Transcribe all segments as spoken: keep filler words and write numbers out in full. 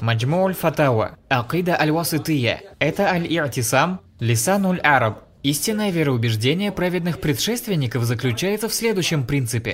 Маджму аль-Фатава, Акида аль-Васития. Это аль-И'тисам, Лисануль Араб. Истинное вероубеждение праведных предшественников заключается в следующем принципе.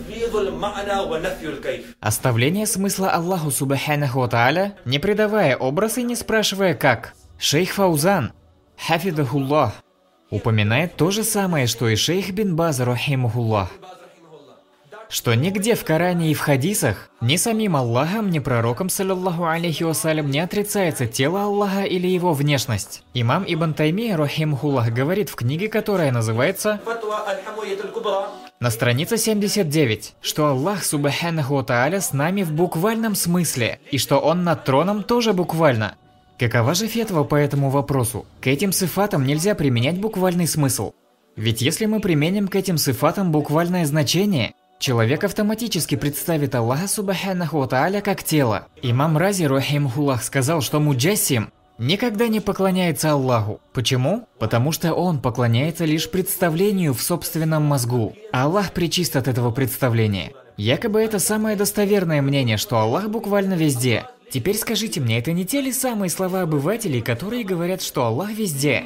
Оставление смысла Аллаху Субханаху ва Тааля, не придавая образ и не спрашивая как. Шейх Фаузан, хафидахуллах, упоминает то же самое, что и шейх бин Баз рахимахуллах, что нигде в Коране и в хадисах ни самим Аллахом, ни пророком, саллаллаху алейхи вассалям, не отрицается тело Аллаха или его внешность. Имам Ибн Таймия рахимахуллах говорит в книге, которая называется на странице семьдесят девять, что Аллах Субханаху ва Тааля с нами в буквальном смысле, и что Он над троном тоже буквально. Какова же фетва по этому вопросу? К этим сифатам нельзя применять буквальный смысл. Ведь если мы применим к этим сифатам буквальное значение, человек автоматически представит Аллаха Субханаху ва Тааля как тело. Имам Рази рахимахуллах сказал, что муджассим никогда не поклоняется Аллаху. Почему? Потому что он поклоняется лишь представлению в собственном мозгу. А Аллах пречист от этого представления. Якобы это самое достоверное мнение, что Аллах буквально везде. Теперь скажите мне, это не те ли самые слова обывателей, которые говорят, что Аллах везде?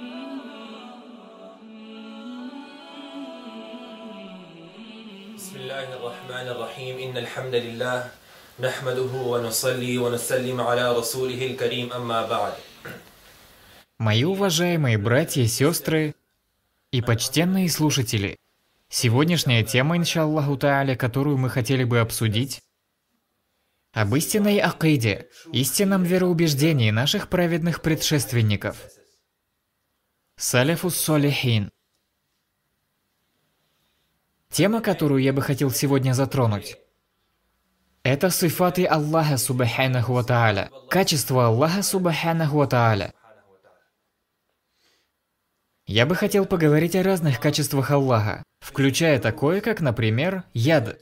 Мои уважаемые братья и сестры и почтенные слушатели, сегодняшняя тема, иншаллаху тааля, которую мы хотели бы обсудить, об истинной акиде, истинном вероубеждении наших праведных предшественников. Саляфус солихин. Тема, которую я бы хотел сегодня затронуть, это сифаты Аллаха Субханаху ва Тааля, качество Аллаха Субханаху ва Тааля. Я бы хотел поговорить о разных качествах Аллаха, включая такое, как, например, яд.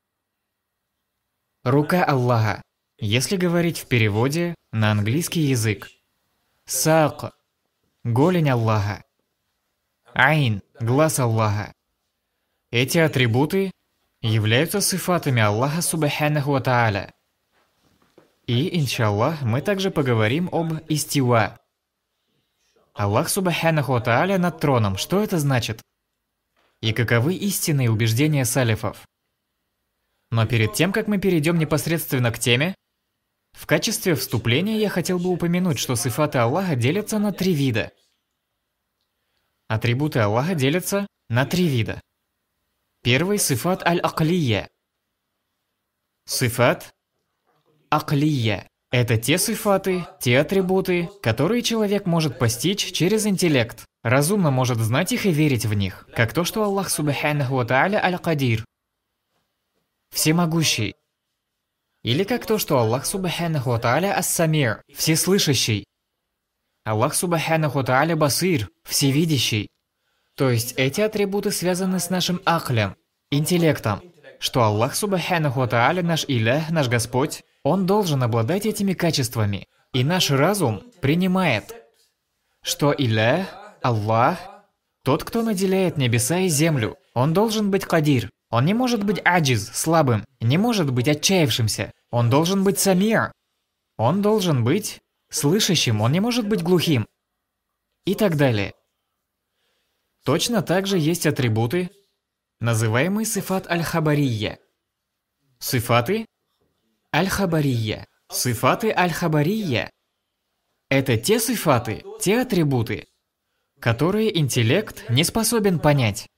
Рука Аллаха, если говорить в переводе на английский язык. Саак – голень Аллаха. Айн – глаз Аллаха. Эти атрибуты являются сифатами Аллаха Субханаху ва Тааля. И, иншаллах, мы также поговорим об истива. Аллах Субханаху ва Тааля над троном. Что это значит? И каковы истинные убеждения салифов? Но перед тем, как мы перейдем непосредственно к теме, в качестве вступления я хотел бы упомянуть, что сифаты Аллаха делятся на три вида. Атрибуты Аллаха делятся на три вида. Первый – сифат аль-аклия. Сифат аклия – это те сифаты, те атрибуты, которые человек может постичь через интеллект, разумно может знать их и верить в них, как то, что Аллах Субханаху ва Тааля аль-Кадир, всемогущий. Или как то, что Аллах Субханаху ва Тааля ас-Самир, всеслышащий. Аллах Субханаху ва Тааля басир, всевидящий. То есть эти атрибуты связаны с нашим аклем, интеллектом, что Аллах Субханаху ва Тааля, наш Илях, наш Господь, Он должен обладать этими качествами. И наш разум принимает, что Илях, Аллах, тот, кто наделяет небеса и землю, Он должен быть кадир. Он не может быть аджиз, слабым, не может быть отчаявшимся. Он должен быть самир. Он должен быть слышащим, он не может быть глухим. И так далее. Точно так же есть атрибуты, называемые сифат аль-хабария. Сифаты аль-хабария. Сифаты аль-хабария – это те сифаты, те атрибуты, которые интеллект не способен понять.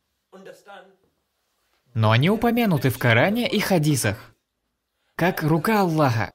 Но они упомянуты в Коране и хадисах, как рука Аллаха.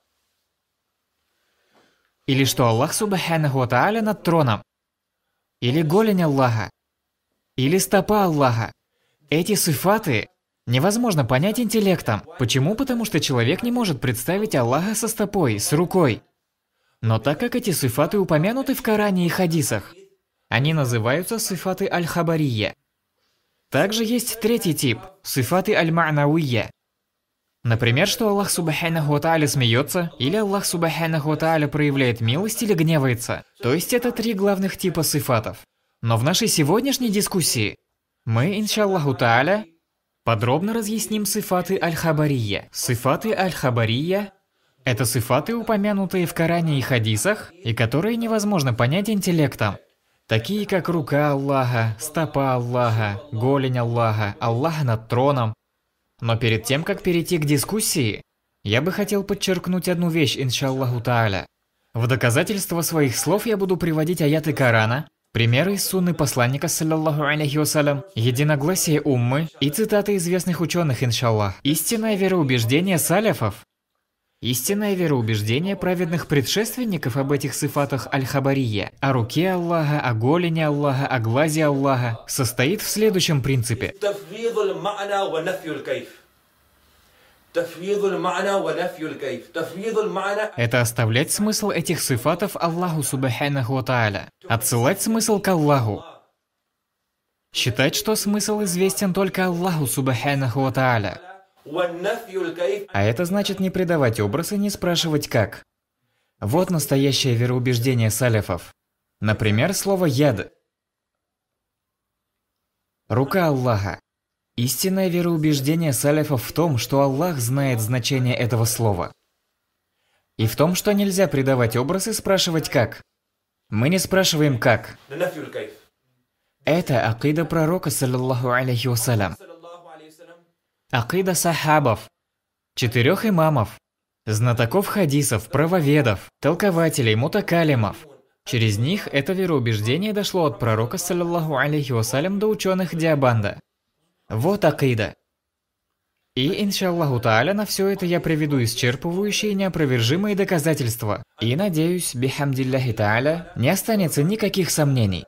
Или что Аллах Субханаху ва Тааля над троном. Или голень Аллаха. Или стопа Аллаха. Эти сифаты невозможно понять интеллектом. Почему? Потому что человек не может представить Аллаха со стопой, с рукой. Но так как эти сифаты упомянуты в Коране и хадисах, они называются сифаты аль-хабария. Также есть третий тип – сифаты аль-ма'навия. Например, что Аллах Субханаху ва Тааля смеется, или Аллах Субханаху ва Тааля проявляет милость или гневается. То есть это три главных типа сифатов. Но в нашей сегодняшней дискуссии мы, иншаллаху тааля, подробно разъясним сифаты аль-хабария. Сифаты аль-хабария Это сифаты, упомянутые в Коране и хадисах, и которые невозможно понять интеллектом. Такие как рука Аллаха, стопа Аллаха, голень Аллаха, Аллах над троном. Но перед тем, как перейти к дискуссии, я бы хотел подчеркнуть одну вещь, иншаллаху тааля. В доказательство своих слов я буду приводить аяты Корана, примеры из сунны посланника, саллаллаху алейхи вассалям, единогласие уммы и цитаты известных ученых, иншаллах. Истинное вероубеждение саляфов, истинное вероубеждение праведных предшественников об этих сифатах аль-хабария, о руке Аллаха, о голени Аллаха, о глазе Аллаха, состоит в следующем принципе. Это оставлять смысл этих сифатов Аллаху субханаху ва тааля, отсылать смысл к Аллаху. Считать, что смысл известен только Аллаху субханаху ва тааля. А это значит не придавать образ и не спрашивать как. Вот настоящее вероубеждение саляфов. Например, слово «яд». Рука Аллаха. Истинное вероубеждение саляфов в том, что Аллах знает значение этого слова. И в том, что нельзя придавать образ и спрашивать как. Мы не спрашиваем как. Это акида пророка, саллаллаху алейхи вассалям. Акида сахабов, четырех имамов, знатоков хадисов, правоведов, толкователей, мутакалимов. Через них это вероубеждение дошло от пророка, саллаллаху алейхи вассалям, до ученых Диабанда. Вот акида. И, иншаллаху тааля, на все это я приведу исчерпывающие и неопровержимые доказательства. И, надеюсь, бихамдилляхи тааля, не останется никаких сомнений.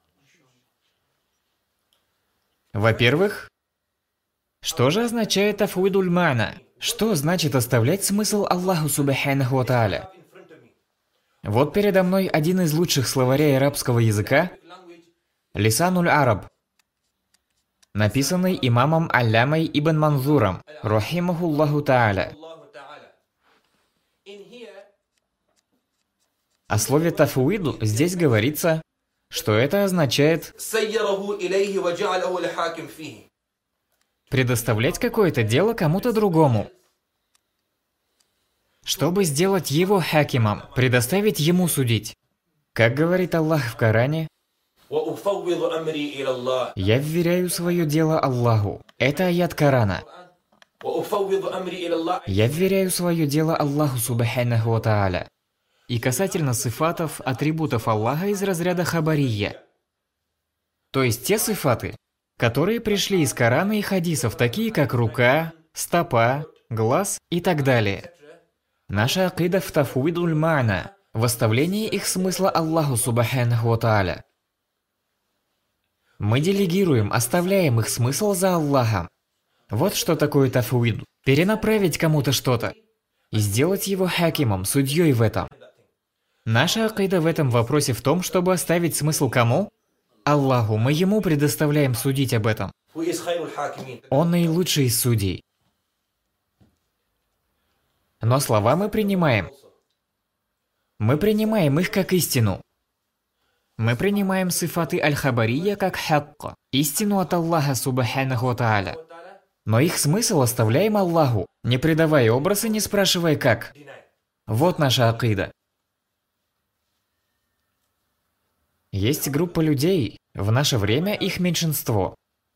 Во-первых, что же означает тафвидуль ма'на? Что значит оставлять смысл Аллаху субханаху ва тааля? Вот передо мной один из лучших словарей арабского языка, Лисануль Араб, написанный имамом Аллямой ибн Манзуром, рахимахуллаху тааля. О слове тафвид здесь говорится, что это означает предоставлять какое-то дело кому-то другому, чтобы сделать его хакимом, предоставить ему судить. Как говорит Аллах в Коране, «Я вверяю свое дело Аллаху». Это аят Корана. «Я вверяю свое дело Аллаху субханаху ва тааля». И касательно сифатов, атрибутов Аллаха из разряда хабария. То есть те сифаты, которые пришли из Корана и хадисов, такие как рука, стопа, глаз и так далее. Наша акида в тафвидуль ма'на, в оставлении их смысла Аллаху субханаху ва тааля. Мы делегируем, оставляем их смысл за Аллахом. Вот что такое тафвид. Перенаправить кому-то что-то и сделать его хакимом, судьей в этом. Наша акида в этом вопросе в том, чтобы оставить смысл кому? Аллаху. Мы ему предоставляем судить об этом. Он наилучший из судей. Но слова мы принимаем. Мы принимаем их как истину. Мы принимаем сифаты аль-хабария как хакка, истину от Аллаха субханаху ва тааля. Но их смысл оставляем Аллаху, не придавая образ и не спрашивая как. Вот наша акида. Есть группа людей, в наше время их меньшинство,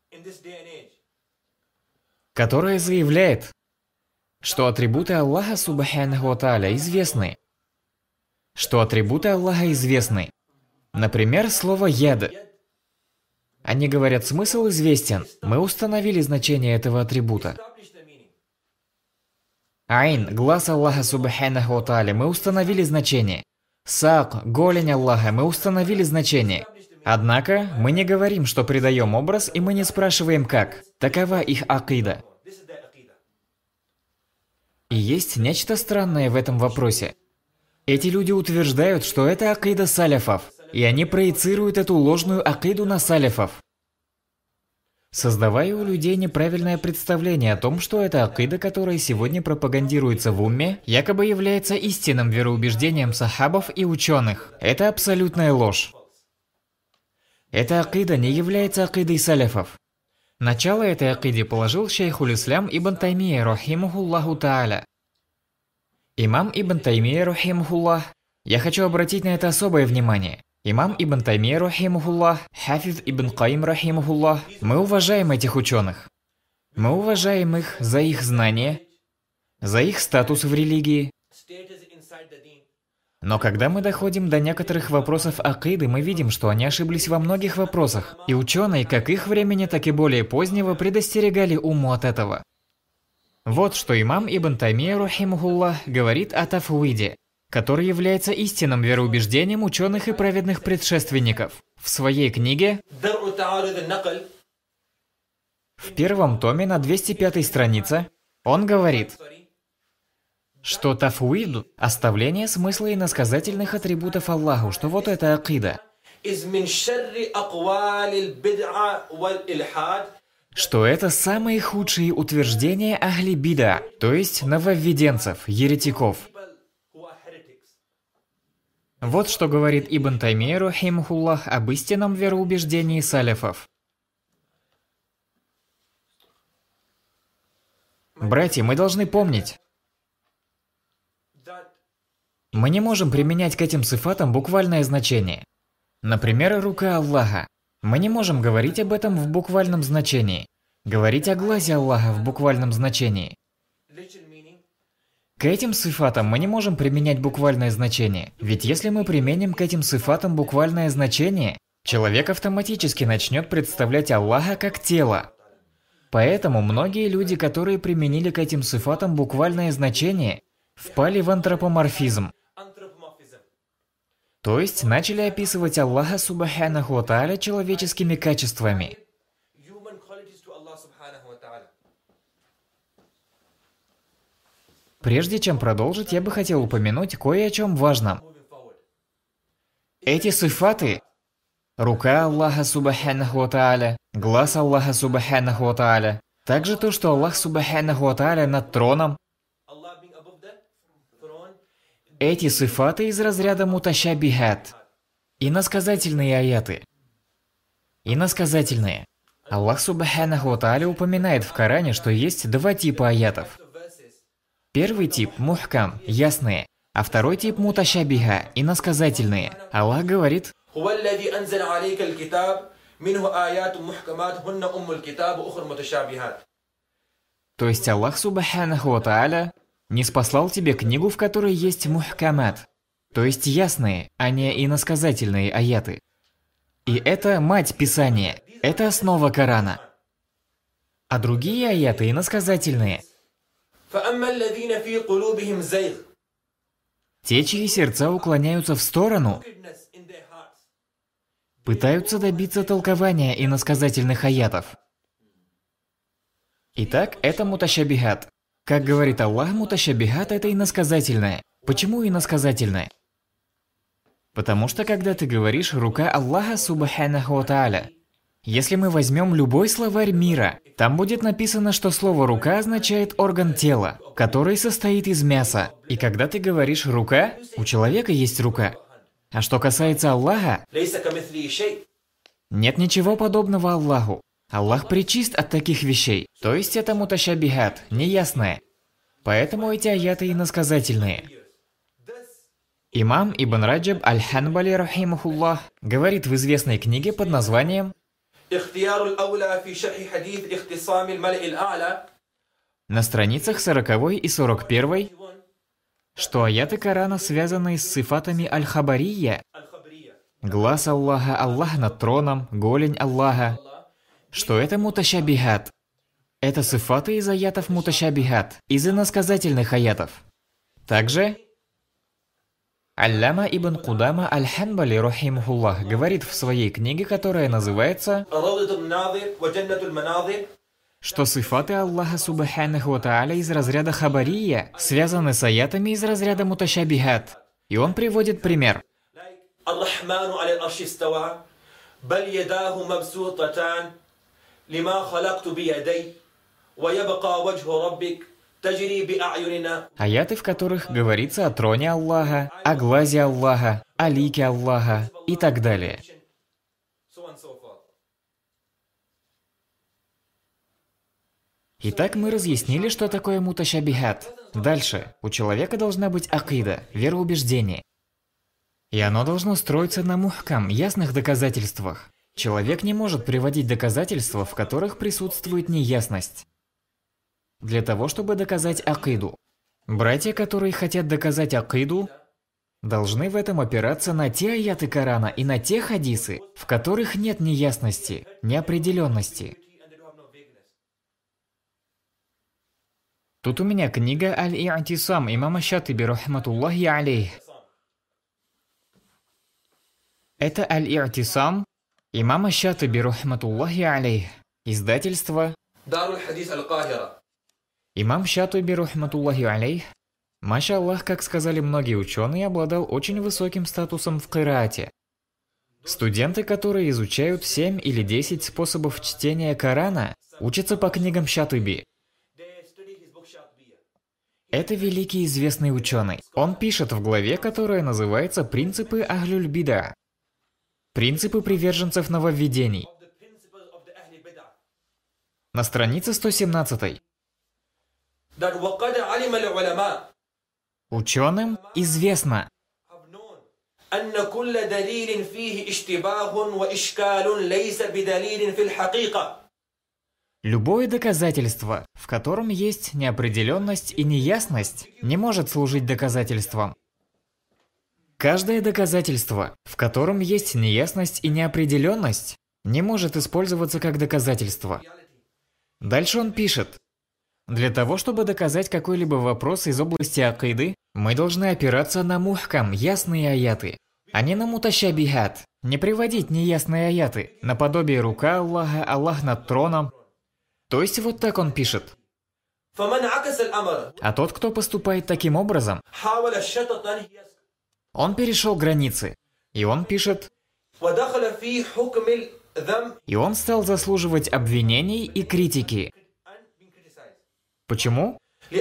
которое заявляет, что атрибуты Аллаха субханаху ва тааля известны. Что атрибуты Аллаха известны. Например, слово «яд». Они говорят, смысл известен, мы установили значение этого атрибута. Айн, глаз Аллаха субханаху ва тааля, мы установили значение. Сак, голень Аллаха, мы установили значение. Однако, мы не говорим, что придаем образ, и мы не спрашиваем как. Такова их акида. И есть нечто странное в этом вопросе. Эти люди утверждают, что это акида саляфов, и они проецируют эту ложную акиду на саляфов, создавая у людей неправильное представление о том, что эта акида, которая сегодня пропагандируется в умме, якобы является истинным вероубеждением сахабов и ученых. Это абсолютная ложь. Эта акида не является акидой саляфов. Начало этой акиде положил шейхуль ислям ибн Таймия рахимахуллаху тааля. Имам Ибн Таймия рахимахуллах, я хочу обратить на это особое внимание. Имам Ибн Таймия рахимахуллах, Хафиз Ибн Каим рахимахуллах, мы уважаем этих ученых. Мы уважаем их за их знания, за их статус в религии. Но когда мы доходим до некоторых вопросов акиды, мы видим, что они ошиблись во многих вопросах. И ученые, как их времени, так и более позднего, предостерегали умму от этого. Вот что имам Ибн Таймия рахимахуллах говорит о тафвиде, который является истинным вероубеждением ученых и праведных предшественников. В своей книге, в первом томе на двести пятой странице, он говорит, что тафвид – оставление смысла и иносказательных атрибутов Аллаху, что вот это акида. Что это самые худшие утверждения ахли бида, то есть нововведенцев, еретиков. Вот что говорит Ибн Таймия рахимахуллах об истинном вероубеждении саляфов. Братья, мы должны помнить, мы не можем применять к этим сифатам буквальное значение. Например, рука Аллаха. Мы не можем говорить об этом в буквальном значении. Говорить о глазе Аллаха в буквальном значении. К этим сифатам мы не можем применять буквальное значение. Ведь если мы применим к этим сифатам буквальное значение, человек автоматически начнет представлять Аллаха как тело. Поэтому многие люди, которые применили к этим сифатам буквальное значение, впали в антропоморфизм. То есть начали описывать Аллаха субханаху ва тааля человеческими качествами. Прежде чем продолжить, я бы хотел упомянуть кое о чем важном. Эти сифаты, рука Аллаха субханаху ва тааля, глаз Аллаха субханаху ва тааля, также то, что Аллах субханаху ва тааля над троном, эти сифаты из разряда муташабихат, иносказательные аяты. Иносказательные. Аллах субханаху ва тааля упоминает в Коране, что есть два типа аятов. Первый тип – мухкам, ясные, а второй тип – муташабиха, иносказательные. Аллах говорит, то есть Аллах субханаху ва тааля не спаслал тебе книгу, в которой есть мухкамат, то есть ясные, а не иносказательные аяты. И это мать Писания, это основа Корана. А другие аяты иносказательные. Те, чьи сердца уклоняются в сторону, пытаются добиться толкования иносказательных аятов. Итак, это муташабихат. Как говорит Аллах, муташабихат – это иносказательное. Почему иносказательное? Потому что когда ты говоришь «рука Аллаха субханаху ва тааля», если мы возьмем любой словарь мира, там будет написано, что слово «рука» означает орган тела, который состоит из мяса. И когда ты говоришь «рука», у человека есть рука. А что касается Аллаха, нет ничего подобного Аллаху. Аллах пречист от таких вещей, то есть это муташабихат, неясное. Поэтому эти аяты иносказательные. Имам Ибн Раджаб аль-Ханбали рахимахуллах говорит в известной книге под названием на страницах сороковой и сорок первой, что аяты Корана связаны с сифатами аль-Хабария, глаз Аллаха, Аллах над троном, голень Аллаха, что это муташабихат. Это сифаты из аятов муташабихат, из иносказательных аятов. Также Аллама ибн Кудама аль-Ханбали рахимахуллах говорит в своей книге, которая называется, что сифаты Аллаха субханаху ва тааля из разряда хабария связаны с аятами из разряда муташабихат. И он приводит пример. Аяты, в которых говорится о троне Аллаха, о глазе Аллаха, о лике Аллаха и так далее. Итак, мы разъяснили, что такое муташабихат. Дальше. У человека должна быть акида, вероубеждение. И оно должно строиться на мухкам, ясных доказательствах. Человек не может приводить доказательства, в которых присутствует неясность. Для того, чтобы доказать акиду. Братья, которые хотят доказать акиду, должны в этом опираться на те аяты Корана и на те хадисы, в которых нет неясности, неопределенности. Тут у меня книга Аль-И'тисам имама Шатиби рахматуллахи алейх. Это Аль-И'тисам имама Шатиби рахматуллахи алейх. Издательство Даруль Хадис Аль-Кахира. Имам Шатиби рахматуллахи алейх, маша Аллах, как сказали многие ученые, обладал очень высоким статусом в кираате. Студенты, которые изучают семь или десять способов чтения Корана, учатся по книгам Шатиби. Это великий известный ученый. Он пишет в главе, которая называется «Принципы Ахлюль Бида». Принципы приверженцев нововведений. На странице сто семнадцатой. Ученым известно, любое доказательство, в котором есть неопределенность и неясность, не может служить доказательством. Каждое доказательство, в котором есть неясность и неопределенность, не может использоваться как доказательство. Дальше он пишет: для того, чтобы доказать какой-либо вопрос из области акиды, мы должны опираться на мухкам, ясные аяты, а не на муташабихат, не приводить неясные аяты, наподобие рука Аллаха, Аллах над троном. То есть вот так он пишет. А тот, кто поступает таким образом, он перешел границы, и он пишет, и он стал заслуживать обвинений и критики. Почему?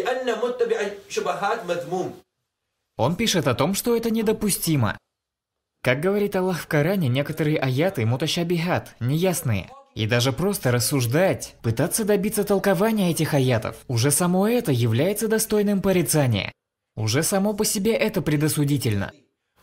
Он пишет о том, что это недопустимо. Как говорит Аллах в Коране, некоторые аяты муташабихат, неясные. И даже просто рассуждать, пытаться добиться толкования этих аятов, уже само это является достойным порицания. Уже само по себе это предосудительно.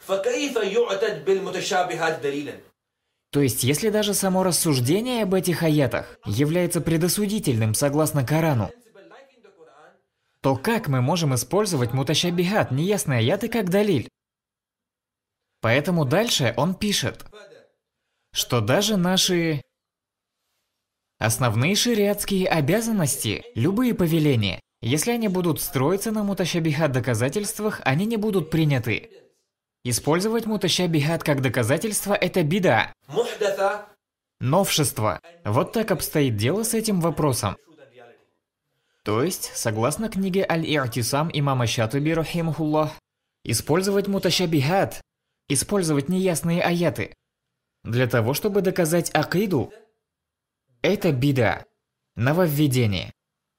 То есть, если даже само рассуждение об этих аятах является предосудительным согласно Корану, то как мы можем использовать муташабихат, неясные аяты, как далиль? Поэтому дальше он пишет, что даже наши основные шариатские обязанности, любые повеления, если они будут строиться на муташабихат доказательствах, они не будут приняты. Использовать муташабихат как доказательство – это бида. Новшество. Вот так обстоит дело с этим вопросом. То есть, согласно книге Аль-И'тисам имама Шатиби рахимахуллах, использовать муташабихат, использовать неясные аяты, для того, чтобы доказать акиду, это бида, нововведение.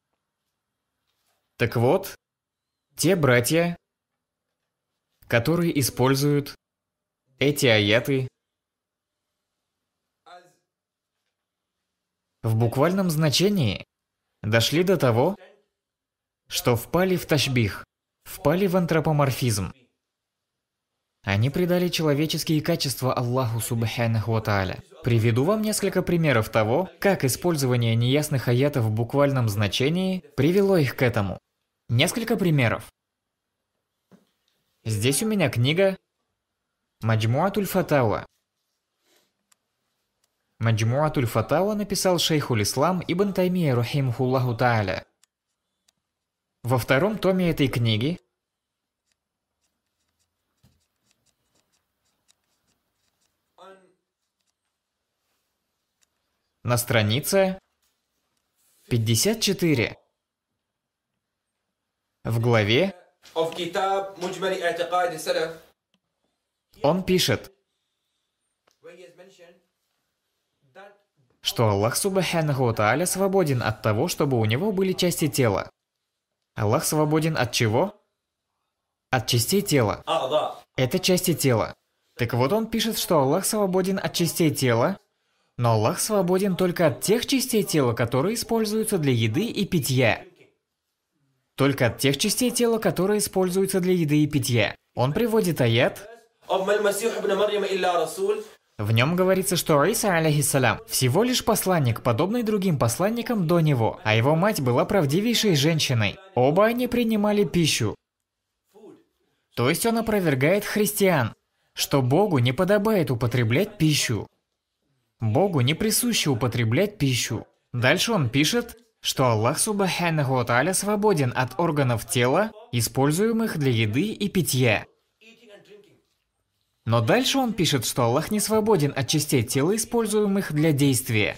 Так вот, те братья, которые используют эти аяты в буквальном значении, дошли до того, что впали в ташбих, впали в антропоморфизм. Они придали человеческие качества Аллаху Субханаху ва Тааля. Приведу вам несколько примеров того, как использование неясных аятов в буквальном значении привело их к этому. Несколько примеров. Здесь у меня книга Маджмуатуль Фатауа. Маджмуатуль Фатауа написал шейхуль Ислам Ибн Таймия рахимахуллаху тааля. Во втором томе этой книги на странице пятьдесят четыре в главе он пишет, что Аллах Субханаху ва Тааля свободен от того, чтобы у него были части тела. Аллах свободен от чего? От частей тела. Это части тела. Так вот он пишет, что Аллах свободен от частей тела, Но Аллах свободен только от тех частей тела, которые используются для еды и питья. Только от тех частей тела, которые используются для еды и питья. Он приводит аят. В нем говорится, что Иса, алейхиссалям, всего лишь посланник, подобный другим посланникам до него, а его мать была правдивейшей женщиной. Оба они принимали пищу. То есть он опровергает христиан, что Богу не подобает употреблять пищу. Богу не присуще употреблять пищу. Дальше он пишет, что Аллах Субханаху ва Тааля свободен от органов тела, используемых для еды и питья. Но дальше он пишет, что Аллах не свободен от частей тела, используемых для действия.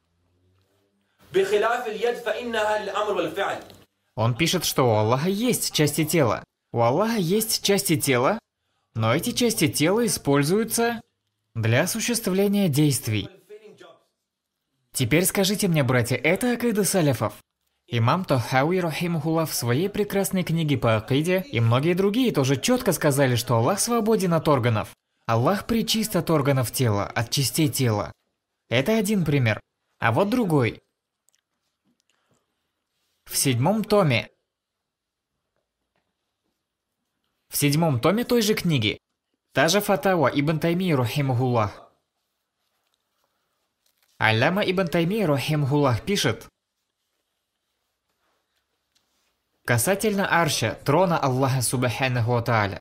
Он пишет, что у Аллаха есть части тела. У Аллаха есть части тела, но эти части тела используются для осуществления действий. Теперь скажите мне, братья, это акида саляфов. Имам Тахауи, рахимахуллах, в своей прекрасной книге по акиде и многие другие тоже четко сказали, что Аллах свободен от органов. Аллах пречист от органов тела, от частей тела. Это один пример. А вот другой. В седьмом томе. В седьмом томе той же книги. Та же фатава Ибн Таймии, рахимахуллах. Алляма Ибн Таймии, рахимахуллах, пишет касательно арша, трона Аллаха Субханаху ва Тааля.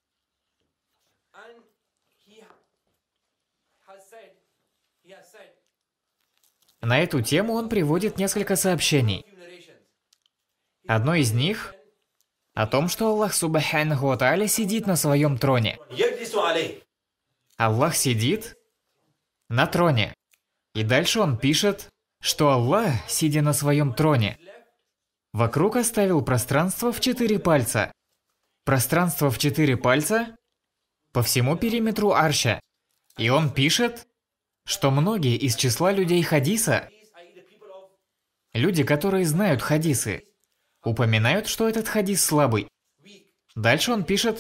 На эту тему он приводит несколько сообщений. Одно из них о том, что Аллах Субханаху ва Тааля сидит на своем троне. Аллах сидит на троне. И дальше он пишет, что Аллах, сидя на своем троне, вокруг оставил пространство в четыре пальца. Пространство в четыре пальца по всему периметру арша. И он пишет, что многие из числа людей хадиса, люди, которые знают хадисы, упоминают, что этот хадис слабый. Дальше он пишет,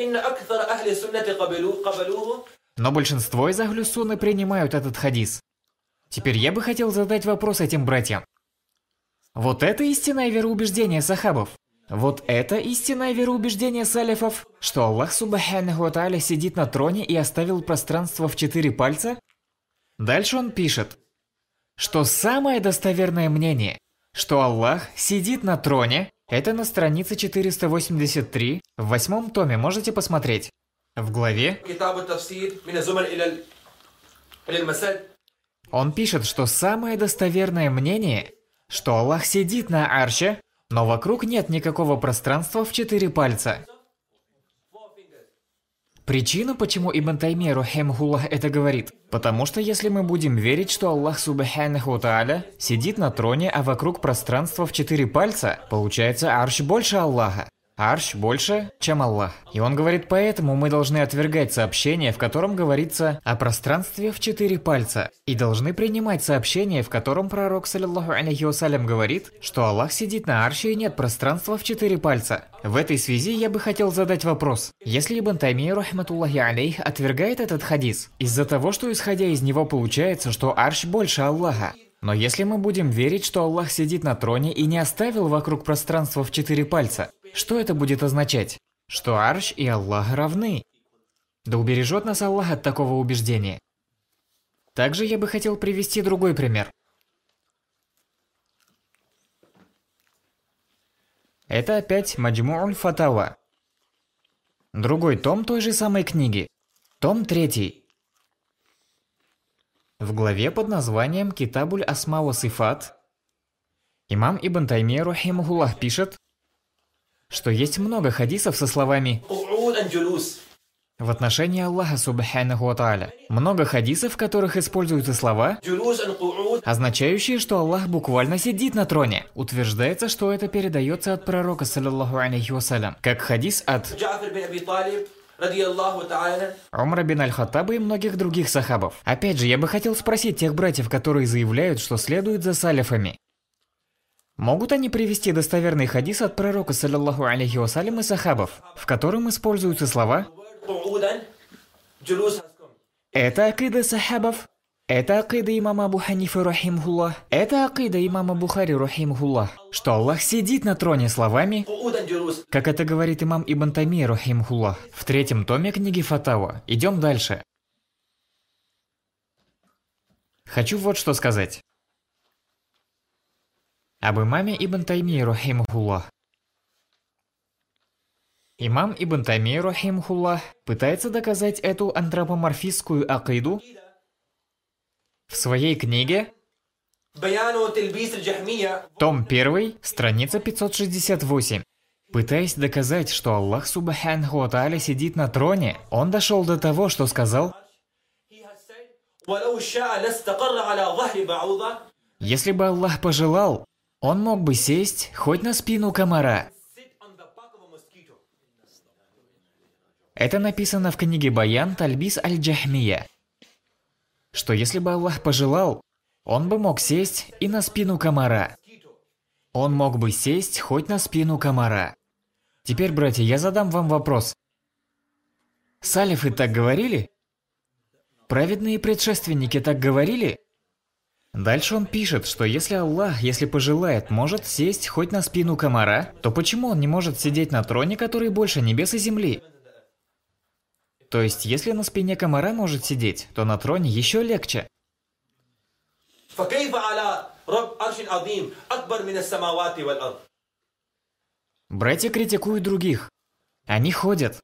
но большинство из ахлю сунны принимают этот хадис. Теперь я бы хотел задать вопрос этим братьям. Вот это истинное вероубеждение сахабов. Вот это истинное вероубеждение салифов, что Аллах Субханаху ва Тааля сидит на троне и оставил пространство в четыре пальца? Дальше он пишет, что самое достоверное мнение, что Аллах сидит на троне, это на странице четыреста восемьдесят три, в восьмом томе, можете посмотреть. В главе он пишет, что самое достоверное мнение, что Аллах сидит на арше, но вокруг нет никакого пространства в четыре пальца. Причина, почему Ибн Таймия, рахимахуллах, это говорит, потому что если мы будем верить, что Аллах Субханаху ва Тааля сидит на троне, а вокруг пространства в четыре пальца, получается арш больше Аллаха. Арш больше, чем Аллах. И он говорит, поэтому мы должны отвергать сообщение, в котором говорится о пространстве в четыре пальца, и должны принимать сообщение, в котором пророк, саллиллаху алейхи вассалям, говорит, что Аллах сидит на арше и нет пространства в четыре пальца. В этой связи я бы хотел задать вопрос. Если Ибн Таймия, рахматуллахи алейх, отвергает этот хадис, из-за того, что исходя из него получается, что арш больше Аллаха, но если мы будем верить, что Аллах сидит на троне и не оставил вокруг пространства в четыре пальца, что это будет означать? Что арш и Аллах равны. Да убережет нас Аллах от такого убеждения. Также я бы хотел привести другой пример. Это опять Маджму'уль Фатава. Другой том той же самой книги. Том третий. В главе под названием Китабуль Асма ва Сифат имам Ибн Таймия, рахимахуллах, пишет, что есть много хадисов со словами в отношении Аллаха Субханаху ва Тааля. Много хадисов, в которых используются слова, означающие, что Аллах буквально сидит на троне. Утверждается, что это передается от пророка, саллиллаху алейхи вассалям, как хадис от Умара бин аль-Хаттаба и многих других сахабов. Опять же, я бы хотел спросить тех братьев, которые заявляют, что следуют за салифами. Могут они привести достоверный хадис от пророка, саллиллаху алейхи вассалям, и сахабов, в котором используются слова «Это акида сахабов», Это акида имама Абу Ханифа рахимхуллах. Это акида имама Бухари рахимхуллах. Что Аллах сидит на троне словами, как это говорит имам Ибн Таймия рахимхуллах в третьем томе книги Фатава. Идем дальше. Хочу вот что сказать. Об имаме Ибн Таймии рахимхуллах. Имам Ибн Таймия рахимхуллах пытается доказать эту антропоморфистскую акиду в своей книге том первый, страница пятьсот шестьдесят восемь. Пытаясь доказать, что Аллах Субханаху ва Тааля сидит на троне, он дошел до того, что сказал: если бы Аллах пожелал, он мог бы сесть хоть на спину комара. Это написано в книге Баян Тальбис Аль-Джахмия, что если бы Аллах пожелал, он бы мог сесть и на спину комара. Он мог бы сесть хоть на спину комара. Теперь, братья, я задам вам вопрос. Салифы так говорили? Праведные предшественники так говорили? Дальше он пишет, что если Аллах, если пожелает, может сесть хоть на спину комара, то почему он не может сидеть на троне, который больше небес и земли? То есть, если на спине комара может сидеть, то на троне еще легче. Братья критикуют других. Они ходят.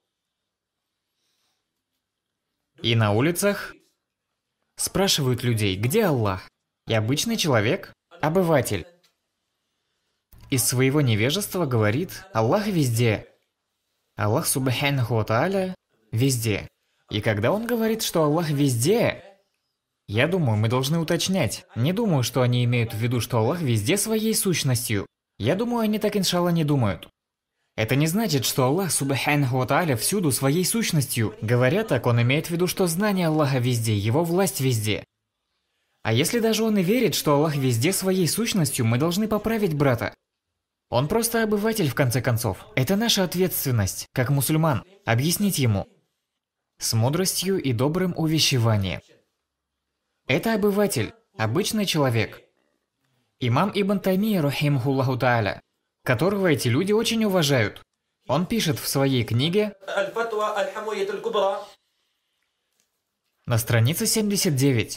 И на улицах спрашивают людей, где Аллах? И обычный человек, обыватель, из своего невежества говорит: Аллах везде. Аллах Субханаху ва Тааля везде. И когда он говорит, что Аллах везде, я думаю, мы должны уточнять. Не думаю, что они имеют в виду, что Аллах везде своей сущностью. Я думаю, они так, иншалла, не думают. Это не значит, что Аллах Субханаху ва Тааля всюду своей сущностью. Говоря так, он имеет в виду, что знание Аллаха везде, его власть везде. А если даже он и верит, что Аллах везде своей сущностью, мы должны поправить брата. Он просто обыватель, в конце концов. Это наша ответственность, как мусульман, объяснить ему с мудростью и добрым увещеванием. Это обыватель, обычный человек. Имам Ибн Таймия рахимахуллаху тааля, которого эти люди очень уважают. Он пишет в своей книге на странице семьдесят девять.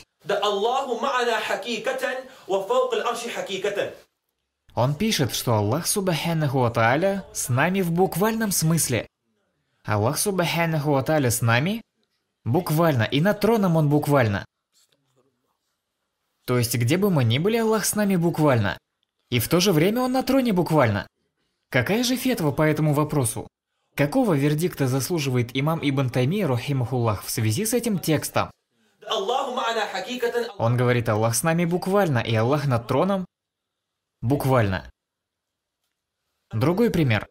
Он пишет, что Аллах Субханаху ва Тааля с нами в буквальном смысле. Аллах Субханаху ва Тааля с нами буквально, и над троном он буквально. То есть, где бы мы ни были, Аллах с нами буквально. И в то же время он на троне буквально. Какая же фетва по этому вопросу? Какого вердикта заслуживает имам Ибн Таймия рахимахуллах в связи с этим текстом? Он говорит: Аллах с нами буквально, и Аллах над троном буквально. Другой пример.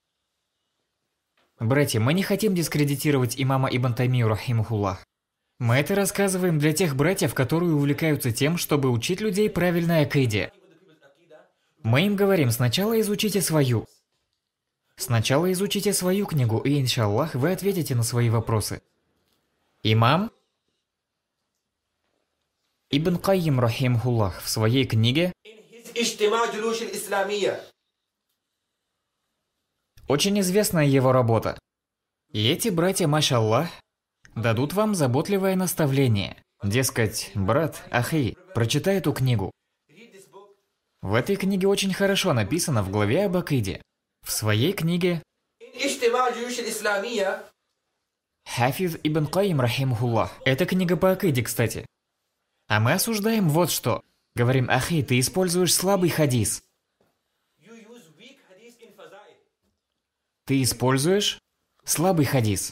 Братья, мы не хотим дискредитировать имама Ибн Таймию рахимахуллах. Мы это рассказываем для тех братьев, которые увлекаются тем, чтобы учить людей правильной акиде. Мы им говорим: сначала изучите свою. Сначала изучите свою книгу, и, иншаллах, вы ответите на свои вопросы. Имам Ибн Кайим рахимахуллах в своей книге очень известная его работа. И эти братья, машаллах, дадут вам заботливое наставление. Дескать, брат, ахи, прочитай эту книгу. В этой книге очень хорошо написано в главе об акиде. В своей книге Хафиз Ибн Кайим рахимахуллах. Это книга по акиде, кстати. А мы осуждаем вот что. Говорим: ахи, ты используешь слабый хадис. Ты используешь слабый хадис.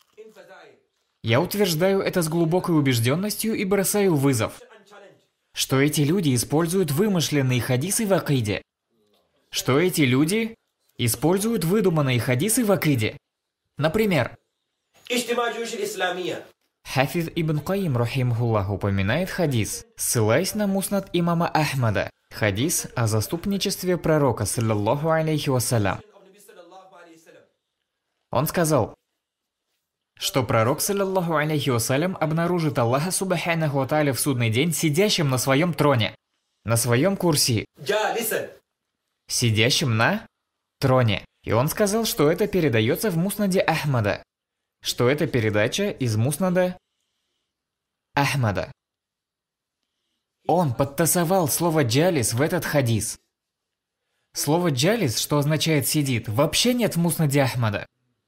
Я утверждаю это с глубокой убежденностью и бросаю вызов, что эти люди используют вымышленные хадисы в акиде. Что эти люди используют выдуманные хадисы в акиде. Например, Хафиз Ибн Кайим рахимахуллах упоминает хадис, ссылаясь на муснад имама Ахмада. Хадис о заступничестве пророка, саллаллаху алейхи вассалям. Он сказал: что пророк, саллаллаху алейхи вассалям, обнаружит Аллаха субханаху ва тааля в судный день сидящим на своем троне, на своем курси, جالسا. сидящим на троне. И он сказал, что это передается в муснаде Ахмада, что это передача из муснада Ахмада. Он подтасовал слово «джалис» в этот хадис. Слово «джалис», что означает «сидит», вообще нет в муснаде Ахмада.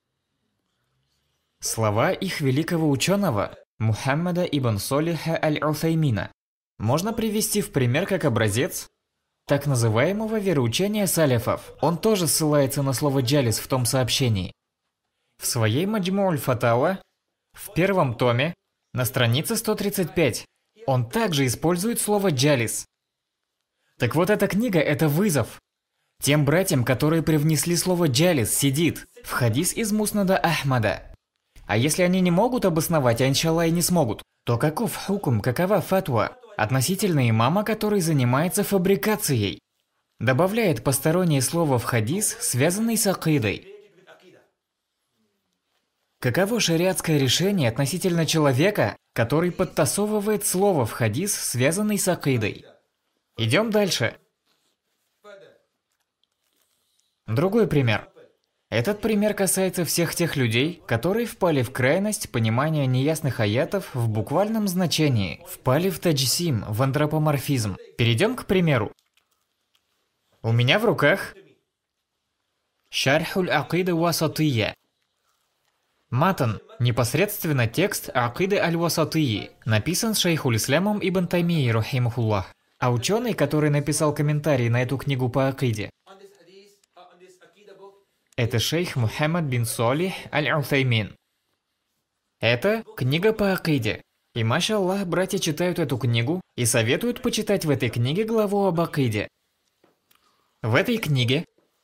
Слова их великого ученого Мухаммада ибн Солиха аль-Уфаймина можно привести в пример как образец так называемого вероучения саляфов. Он тоже ссылается на слово «джалис» в том сообщении. В своей Маджму аль-Фатава, в первом томе, на странице сто тридцать пять, он также использует слово «джалис». Так вот, эта книга – это вызов тем братьям, которые привнесли слово «джалис» – «сидит» в хадис из муснада Ахмада. А если они не могут обосновать, а иншалла и не смогут, то каков хукм, какова фатва относительно имама, который занимается фабрикацией? Добавляет постороннее слово в хадис, связанный с акидой. Каково шариатское решение относительно человека, который подтасовывает слово в хадис, связанный с акидой? Идем дальше. Другой пример. Этот пример касается всех тех людей, которые впали в крайность понимания неясных аятов в буквальном значении, впали в таджсим, в антропоморфизм. Перейдем к примеру. У меня в руках Шархуль акида васатия. Матан, непосредственно текст акиды аль-Васатии, написан шейхуль ислямом ибн Таймии рахимахуллах. А ученый, который написал комментарий на эту книгу по акиде, это шейх Мухаммад бин Солих аль-Уфаймин. Это книга по акиде. И машаллах, братья читают эту книгу и советуют почитать в этой книге главу об акиде. В этой книге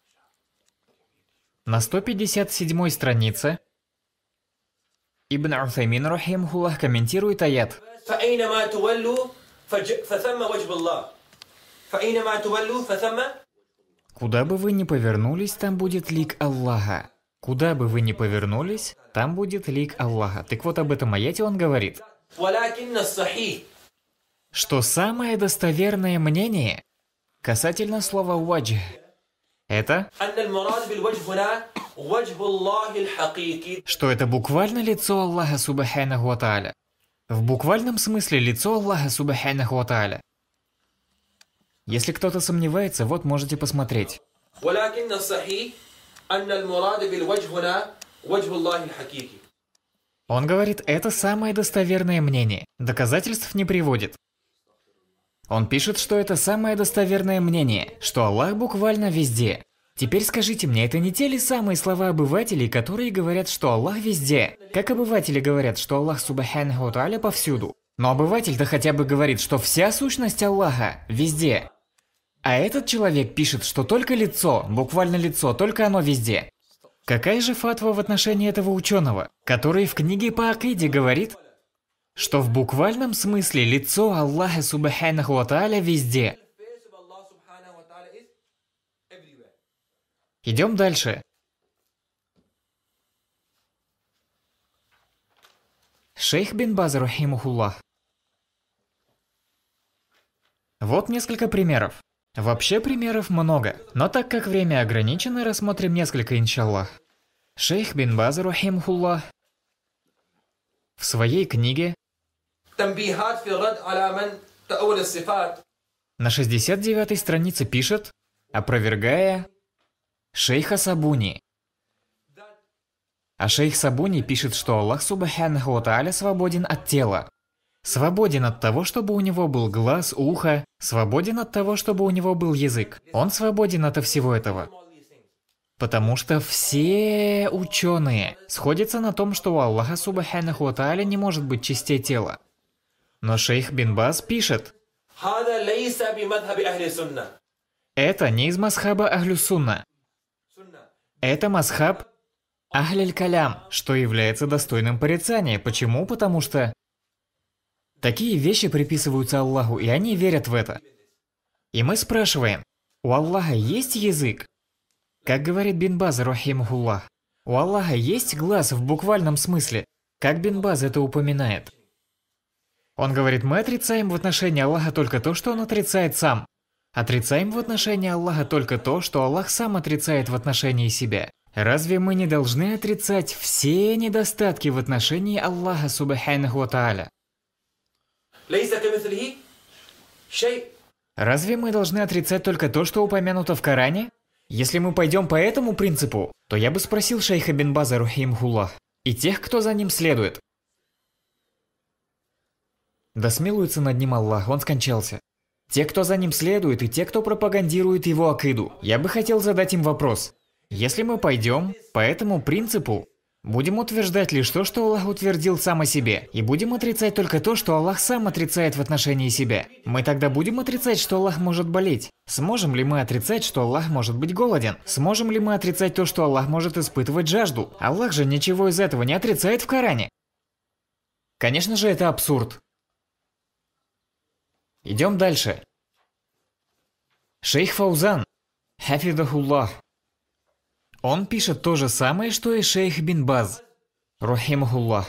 на сто пятьдесят седьмой странице Ибн Уфаймин рахимахуллах комментирует аят. فأينما تولوا فج- فثم وجه الله. فأينما تولوا فثم. Куда бы вы ни повернулись, там будет лик Аллаха. Куда бы вы ни повернулись, там будет лик Аллаха. Так вот, об этом аяте он говорит, ولكن الصحيح что самое достоверное мнение касательно слова «ваджх» — это, أن المراد بالوجه هنا وجه الله الحقيقي. что это буквально лицо Аллаха субханаху ва тааля. В буквальном смысле лицо Аллаха субханаху ва тааля. Если кто-то сомневается, вот можете посмотреть. ولكن الصحيح أن المراد بالوجه هنا وجه الله الحقيقي. Он говорит, это самое достоверное мнение. Доказательств не приводит. Он пишет, что это самое достоверное мнение, что Аллах буквально везде. Теперь скажите мне, это не те ли самые слова обывателей, которые говорят, что Аллах везде? Как обыватели говорят, что Аллах субханаху ва тааля повсюду? Но обыватель-то хотя бы говорит, что вся сущность Аллаха везде. А этот человек пишет, что только лицо, буквально лицо, только оно везде. Какая же фатва в отношении этого ученого, который в книге по акиде говорит, что в буквальном смысле лицо Аллаха субханаху ва тааля везде? Идем дальше. Шейх бин Баз рахимахуллах. Вот несколько примеров. Вообще примеров много, но так как время ограничено, рассмотрим несколько, иншаллах. Шейх бин Баз рахимахуллах в своей книге تنبيهات في الرد على من تأول الصفات. на шестьдесят девятой странице пишет, опровергая шейха Сабуни. А шейх Сабуни пишет, что Аллах субханаху ва тааля свободен от тела. Свободен от того, чтобы у него был глаз, ухо, свободен от того, чтобы у него был язык. Он свободен от всего этого. Потому что все ученые сходятся на том, что у Аллаха субханаху ва тааля не может быть частей тела. Но шейх бин Баз пишет, هذا ليس بمذهب أهل السنة. это не из масхаба Ахлю Сунна. Это масхаб Ахль Калям, что является достойным порицания. Почему? Потому что такие вещи приписываются Аллаху, и они верят в это. И мы спрашиваем, у Аллаха есть язык? Как говорит бин Баз рахимахуллах, у Аллаха есть глаз в буквальном смысле? Как Бин Баз это упоминает? Он говорит, мы отрицаем в отношении Аллаха только то, что Он отрицает сам. Отрицаем в отношении Аллаха только то, что Аллах сам отрицает в отношении себя. Разве мы не должны отрицать все недостатки в отношении Аллаха Субханаху ва Тааля? Разве мы должны отрицать только то, что упомянуто в Коране? Если мы пойдем по этому принципу, то я бы спросил шейха Бин База рахимахуллах и тех, кто за ним следует. Да смилуется над ним Аллах, он скончался. Те, кто за ним следует, и те, кто пропагандирует его акиду. Я бы хотел задать им вопрос. Если мы пойдем по этому принципу, будем утверждать лишь то, что Аллах утвердил сам о себе, и будем отрицать только то, что Аллах сам отрицает в отношении себя. Мы тогда будем отрицать, что Аллах может болеть. Сможем ли мы отрицать, что Аллах может быть голоден? Сможем ли мы отрицать то, что Аллах может испытывать жажду? Аллах же ничего из этого не отрицает в Коране. Конечно же, это абсурд. Идем дальше. Шейх Фаузан, хафидахуллах. Он пишет то же самое, что и шейх Бин Баз, рахимахуллах.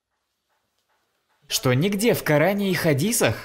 Что нигде в Коране и хадисах,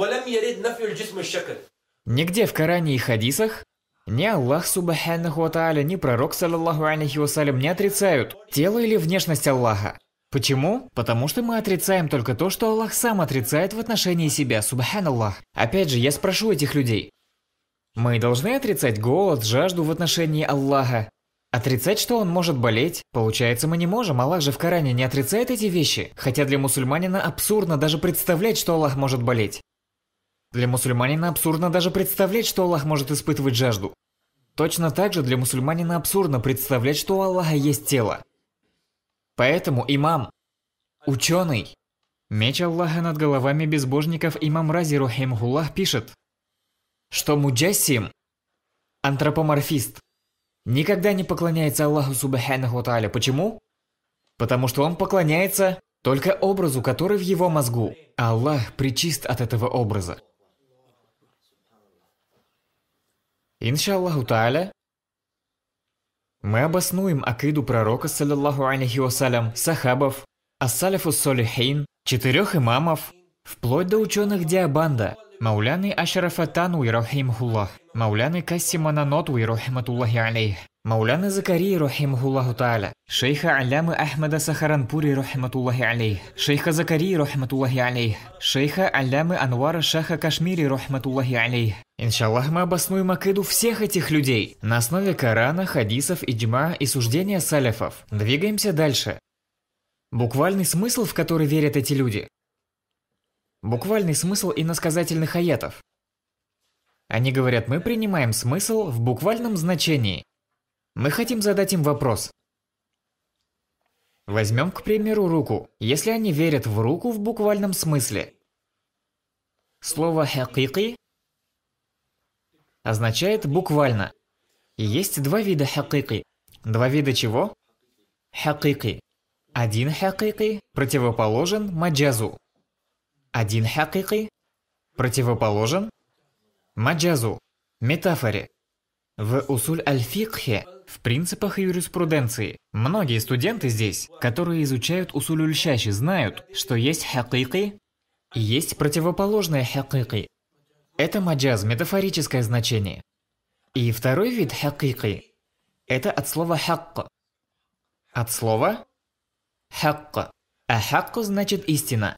нигде в Коране и хадисах, ни Аллах Субханаху ва Тааля, ни пророк, саллаллаху алейхи вассалям, не отрицают тело или внешность Аллаха. Почему? Потому что мы отрицаем только то, что Аллах сам отрицает в отношении себя, субханаллах. Опять же, я спрошу этих людей. Мы должны отрицать голод, жажду в отношении Аллаха? Отрицать, что Он может болеть? Получается, мы не можем, Аллах же в Коране не отрицает эти вещи. Хотя для мусульманина абсурдно даже представлять, что Аллах может болеть. Для мусульманина абсурдно даже представлять, что Аллах может испытывать жажду. Точно так же для мусульманина абсурдно представлять, что у Аллаха есть тело. Поэтому имам, ученый, меч Аллаха над головами безбожников имам Рази рахимахуллах пишет, что муджассим, антропоморфист, никогда не поклоняется Аллаху Субханаху ва Тааля. Почему? Потому что он поклоняется только образу, который в его мозгу, а Аллах пречист от этого образа. Иншаллаху Тааля, мы обоснуем акиду пророка, саллаллаху алейхи вассалям, сахабов, ас-саляфус солихин, четырех имамов, вплоть до ученых Диабанда, Мауляны Ашарафа Тануи рахимахуллах, Мауляны Кассима Нанотуи рахиматуллахи алейх, Мауляны Закарии рахимахуллаху тааля, шейха Алямы Ахмада Сахаранпури рахиматуллахи алейх, шейха Закарии рахиматуллахи алейх, шейха Алямы Анвара Шаха Кашмири рахиматуллахи алейх. Иншаллах, мы обоснуем акиду всех этих людей на основе Корана, хадисов, иджма и суждения саляфов. Двигаемся дальше. Буквальный смысл, в который верят эти люди. Буквальный смысл иносказательных аятов. Они говорят, мы принимаем смысл в буквальном значении. Мы хотим задать им вопрос. Возьмем, к примеру, руку. Если они верят в руку в буквальном смысле, слово «хакики» означает буквально. И есть два вида хакики. Два вида чего? Хакики. Один хакики противоположен маджазу. Один хакики противоположен маджазу, метафоре. В усуль аль-фикхе, в принципах юриспруденции, многие студенты здесь, которые изучают усуль аль-шаши, знают, что есть хакики и есть противоположное хакики. Это маджаз, метафорическое значение. И второй вид хакики – это от слова хакка. От слова хакка. А хакка значит истина.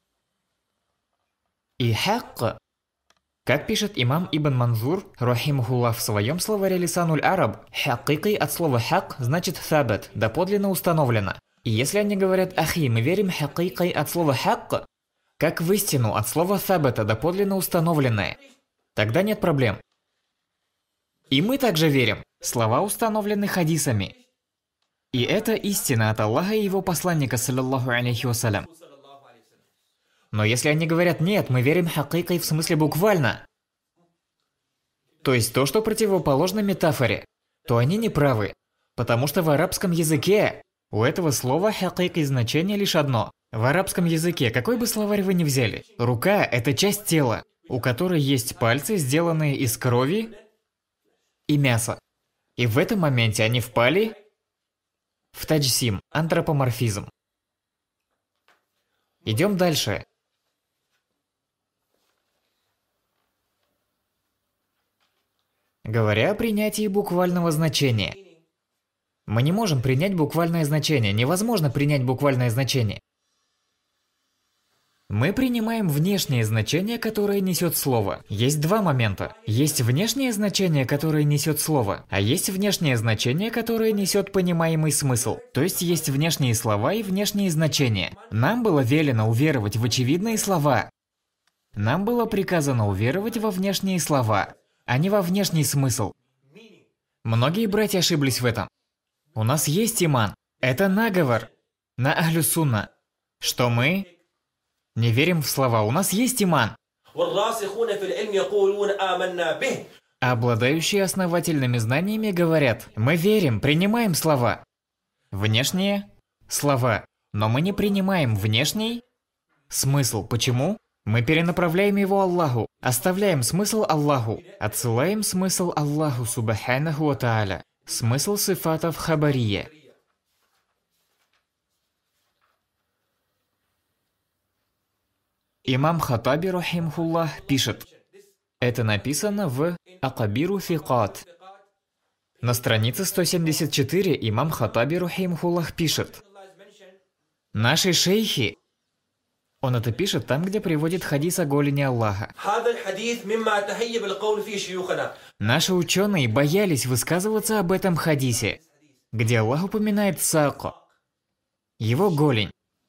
И хакка, как пишет имам Ибн Манзур, рахимахуллах, в своем словаре Лисануль Араб, хакики от слова хак значит табат, доподлинно установлено. И если они говорят ахи, мы верим хакики от слова хакка, как в истину от слова табата, доподлинно установленное, тогда нет проблем. И мы также верим, слова установлены хадисами. И это истина от Аллаха и его посланника, саллаллаху алейхи вассалям. Но если они говорят, нет, мы верим хакикой в смысле буквально, то есть то, что противоположно метафоре, то они не правы. Потому что в арабском языке у этого слова хакикой значение лишь одно. В арабском языке, какой бы словарь вы ни взяли, рука – это часть тела, у которой есть пальцы, сделанные из крови и мяса. И в этом моменте они впали в таджсим, антропоморфизм. Идем дальше. Говоря о принятии буквального значения. Мы не можем принять буквальное значение. Невозможно принять буквальное значение. Мы принимаем внешнее значение, которое несет слово. Есть два момента. Есть внешнее значение, которое несет слово, а есть внешнее значение, которое несет понимаемый смысл. То есть есть внешние слова и внешние значения. Нам было велено уверовать в очевидные слова. Нам было приказано уверовать во внешние слова, а не во внешний смысл. Многие братья ошиблись в этом. У нас есть иман. Это наговор на Ахлю Сунна, что мы не верим в слова. У нас есть иман. А обладающие основательными знаниями говорят: мы верим, принимаем слова. Внешние слова. Но мы не принимаем внешний смысл. Почему? Мы перенаправляем его Аллаху, оставляем смысл Аллаху, отсылаем смысл Аллаху Субханаху ва Тааля. Смысл сифатов хабария. Имам Хаттаби рахимахуллах пишет. Это написано в Акабиру Фикат. На странице сто семьдесят четыре имам Хаттаби рахимахуллах пишет. Наши шейхи. Он это пишет там, где приводит хадис о голени Аллаха. Наши ученые боялись высказываться об этом хадисе, где Аллах упоминает сако, его голень.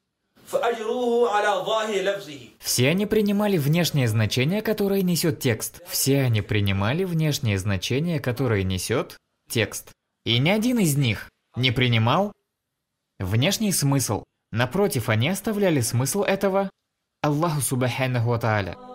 Все они принимали внешнее значение, которое несет текст. Все они принимали внешнее значение, которое несет текст. И ни один из них не принимал внешний смысл. Напротив, они оставляли смысл этого Аллаху Субханаху ва Тааля.